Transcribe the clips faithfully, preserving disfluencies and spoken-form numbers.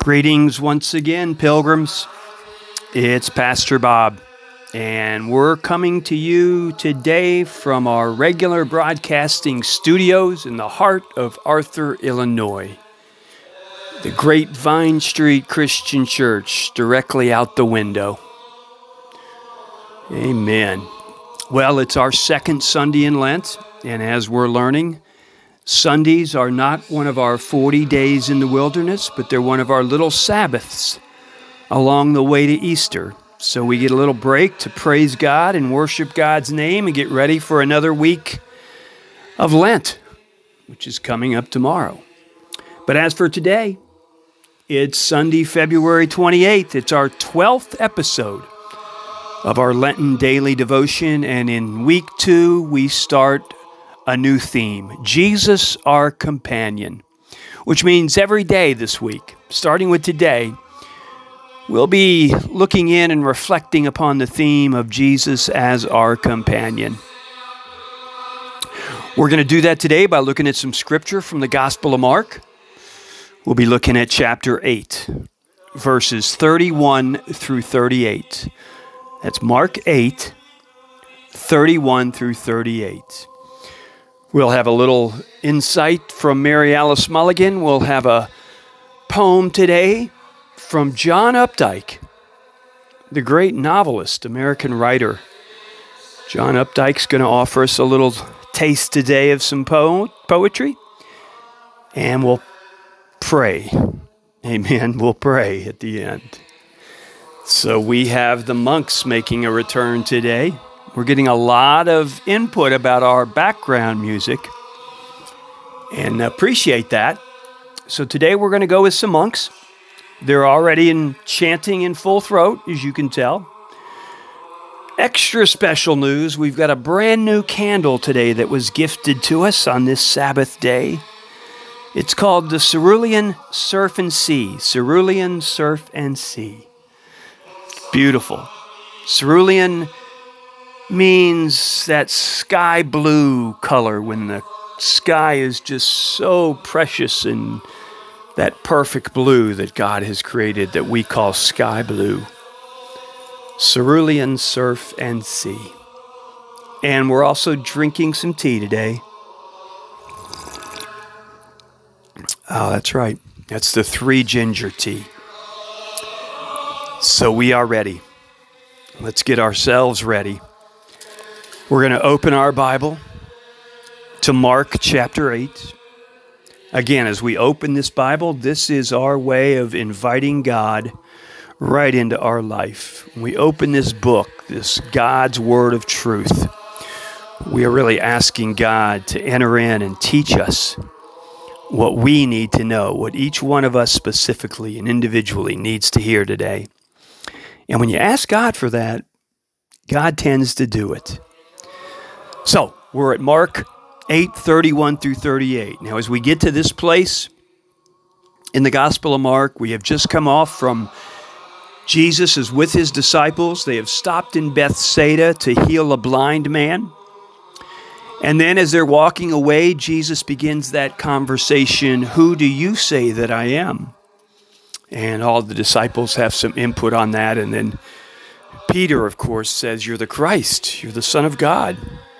Greetings once again, pilgrims. It's Pastor Bob, and we're coming to you today from our regular broadcasting studios in the heart of Arthur, Illinois. The great Vine Street Christian Church directly out the window. Amen. Well, it's our second Sunday in Lent, and as we're learning, Sundays are not one of our forty days in the wilderness, but they're one of our little Sabbaths along the way to Easter. So we get a little break to praise God and worship God's name and get ready for another week of Lent, which is coming up tomorrow. But as for today, it's Sunday, February twenty-eighth. It's our twelfth episode of our Lenten daily devotion, and in week two, we start a new theme, Jesus, our companion, which means every day this week, starting with today, we'll be looking in and reflecting upon the theme of Jesus as our companion. We're going to do that today by looking at some scripture from the Gospel of Mark. We'll be looking at chapter eight, verses thirty-one through thirty-eight. That's Mark eight, thirty-one through thirty-eight. We'll have a little insight from Mary Alice Mulligan. We'll have a poem today from John Updike, the great novelist, American writer. John Updike's going to offer us a little taste today of some po- poetry. And we'll pray. Amen. We'll pray at the end. So we have the monks making a return today. We're getting a lot of input about our background music and appreciate that. So today we're going to go with some monks. They're already in chanting in full throat, as you can tell. Extra special news, we've got a brand new candle today that was gifted to us on this Sabbath day. It's called the Cerulean Surf and Sea. Cerulean Surf and Sea. Beautiful. Cerulean means that sky blue color when the sky is just so precious and that perfect blue that God has created that we call sky blue. Cerulean Surf and Sea. And we're also drinking some tea today. Oh, that's right. That's the three ginger tea. So we are ready. Let's get ourselves ready. We're going to open our Bible to Mark chapter eight. Again, as we open this Bible, this is our way of inviting God right into our life. When we open this book, this God's Word of truth, we are really asking God to enter in and teach us what we need to know, what each one of us specifically and individually needs to hear today. And when you ask God for that, God tends to do it. So, we're at Mark eight, thirty-one through thirty-eight. Now, as we get to this place in the Gospel of Mark, we have just come off from Jesus is with his disciples. They have stopped in Bethsaida to heal a blind man. And then as they're walking away, Jesus begins that conversation, "Who do you say that I am?" And all the disciples have some input on that. And then Peter, of course, says, "You're the Christ. You're the Son of God."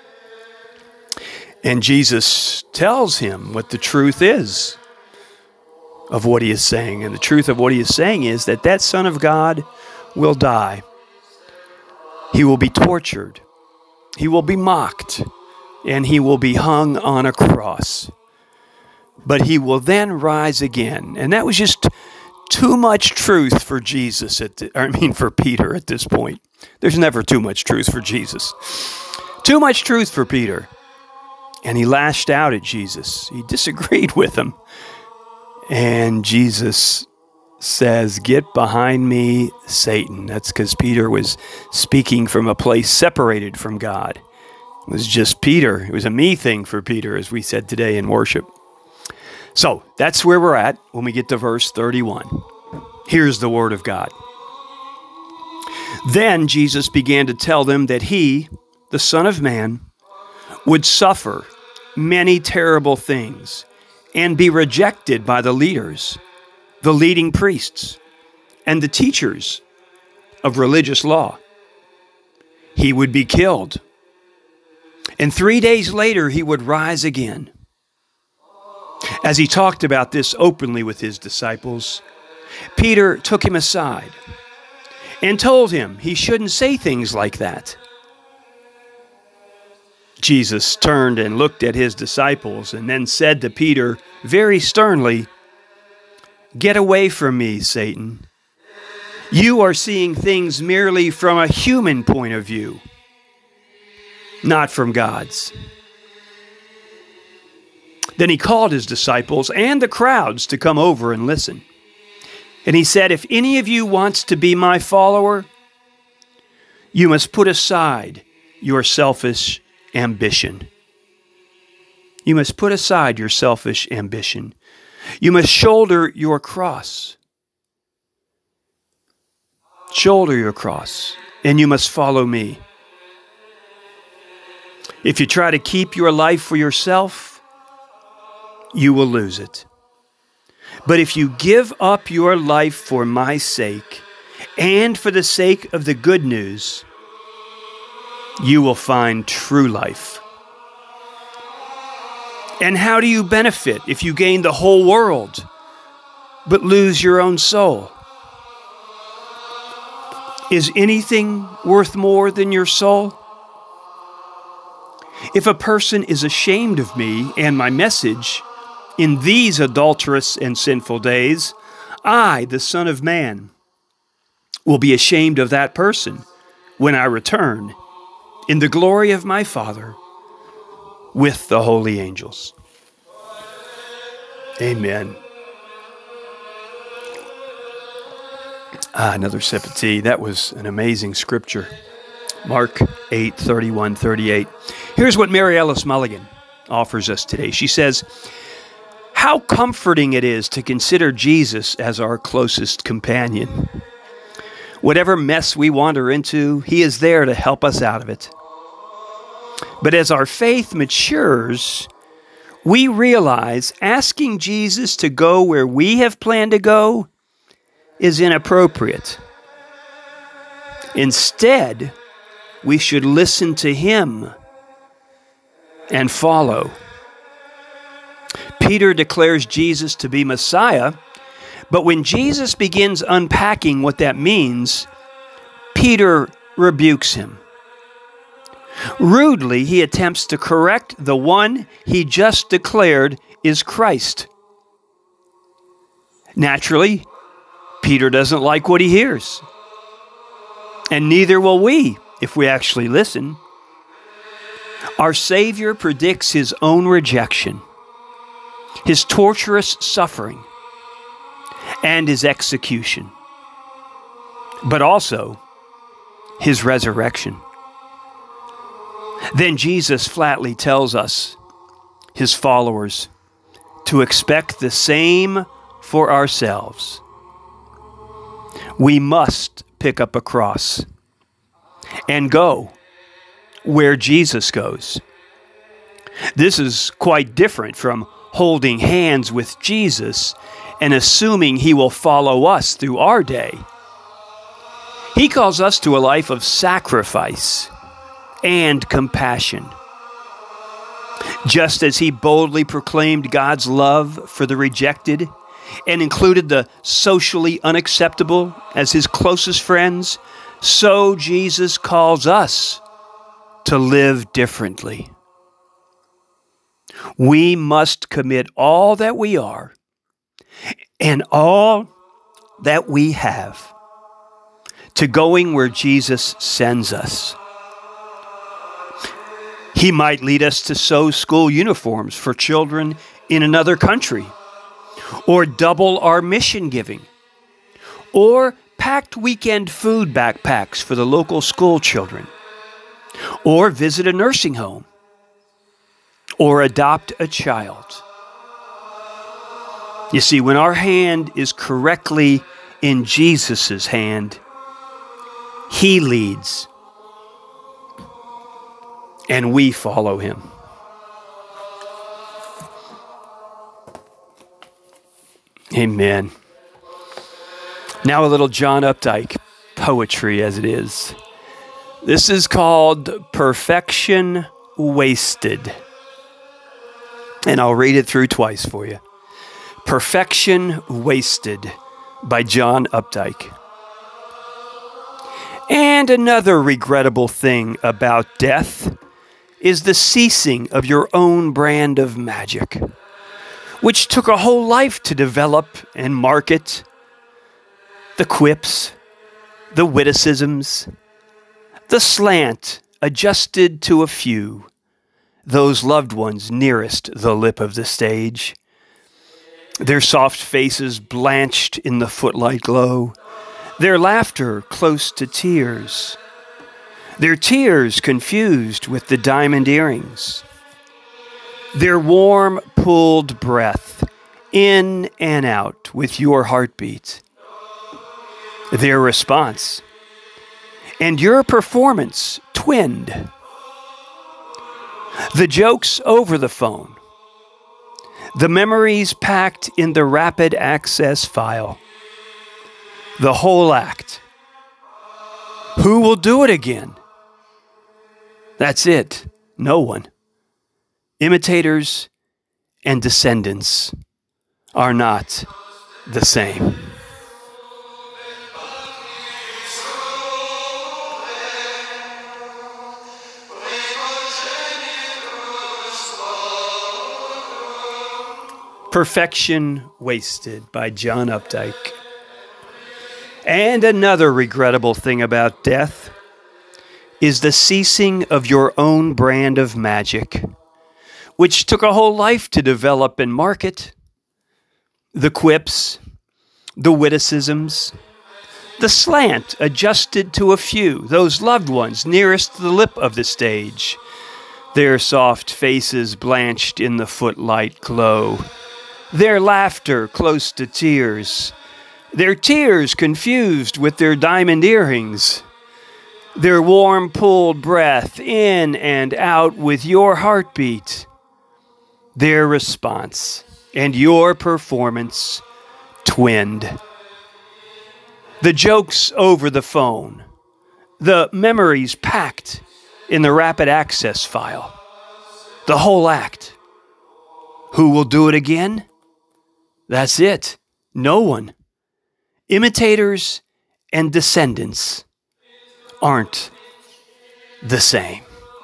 And Jesus tells him what the truth is of what he is saying. And the truth of what he is saying is that that Son of God will die. He will be tortured. He will be mocked. And he will be hung on a cross. But he will then rise again. And that was just too much truth for Jesus, at the, I mean for Peter at this point. There's never too much truth for Jesus. Too much truth for Peter. And he lashed out at Jesus. He disagreed with him. And Jesus says, "Get behind me, Satan." That's because Peter was speaking from a place separated from God. It was just Peter. It was a me thing for Peter, as we said today in worship. So that's where we're at when we get to verse thirty-one. Here's the word of God. Then Jesus began to tell them that he, the Son of Man, would suffer many terrible things and be rejected by the leaders, the leading priests, and the teachers of religious law. He would be killed. And three days later, he would rise again. As he talked about this openly with his disciples, Peter took him aside and told him he shouldn't say things like that. Jesus turned and looked at his disciples and then said to Peter very sternly, "Get away from me, Satan. You are seeing things merely from a human point of view, not from God's." Then he called his disciples and the crowds to come over and listen. And he said, "If any of you wants to be my follower, you must put aside your selfish ambition. You must put aside your selfish ambition. You must shoulder your cross. Shoulder your cross, and you must follow me. If you try to keep your life for yourself, you will lose it. But if you give up your life for my sake and for the sake of the good news, you will find true life." And how do you benefit if you gain the whole world but lose your own soul? Is anything worth more than your soul? If a person is ashamed of me and my message in these adulterous and sinful days, I, the Son of Man, will be ashamed of that person when I return in the glory of my Father with the holy angels. Amen. Ah, another sip of tea. That was an amazing scripture. Mark eight, thirty-one, thirty-eight. Here's what Mary Ellis Mulligan offers us today. She says, "How comforting it is to consider Jesus as our closest companion. Whatever mess we wander into, he is there to help us out of it. But as our faith matures, we realize asking Jesus to go where we have planned to go is inappropriate. Instead, we should listen to him and follow." Peter declares Jesus to be Messiah, but when Jesus begins unpacking what that means, Peter rebukes him. Rudely, he attempts to correct the one he just declared is Christ. Naturally, Peter doesn't like what he hears, and neither will we if we actually listen. Our Savior predicts his own rejection, his torturous suffering, and his execution, but also his resurrection. Then Jesus flatly tells us, his followers, to expect the same for ourselves. We must pick up a cross and go where Jesus goes. This is quite different from holding hands with Jesus and assuming he will follow us through our day. He calls us to a life of sacrifice and compassion. Just as he boldly proclaimed God's love for the rejected and included the socially unacceptable as his closest friends, so Jesus calls us to live differently. We must commit all that we are and all that we have to going where Jesus sends us. He might lead us to sew school uniforms for children in another country, or double our mission giving, or packed weekend food backpacks for the local school children, or visit a nursing home, or adopt a child. You see, when our hand is correctly in Jesus' hand, he leads, and we follow him. Amen. Now a little John Updike poetry as it is. This is called Perfection Wasted. And I'll read it through twice for you. Perfection Wasted by John Updike. And another regrettable thing about death is the ceasing of your own brand of magic, which took a whole life to develop and market. The quips, the witticisms, the slant adjusted to a few, those loved ones nearest the lip of the stage, their soft faces blanched in the footlight glow, their laughter close to tears, their tears confused with the diamond earrings, their warm pulled breath in and out with your heartbeat, their response, and your performance twinned. The jokes over the phone, the memories packed in the rapid access file, the whole act. Who will do it again? That's it. No one. Imitators and descendants are not the same. Perfection Wasted by John Updike. And another regrettable thing about death is the ceasing of your own brand of magic, which took a whole life to develop and market. The quips, the witticisms, the slant adjusted to a few, those loved ones nearest the lip of the stage, their soft faces blanched in the footlight glow, their laughter close to tears, their tears confused with their diamond earrings, their warm pulled breath in and out with your heartbeat, their response and your performance twinned. The jokes over the phone, the memories packed in the rapid access file, the whole act. Who will do it again? That's it. No one. Imitators and descendants aren't the same.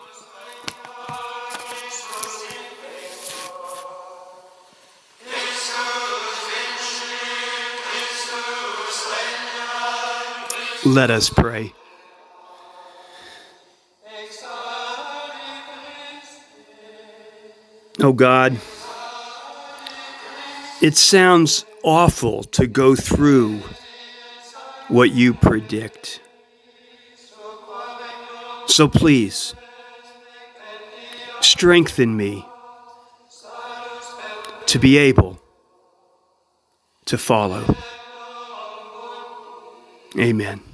Let us pray. Oh God, it sounds awful to go through what you predict. So please, strengthen me to be able to follow. Amen.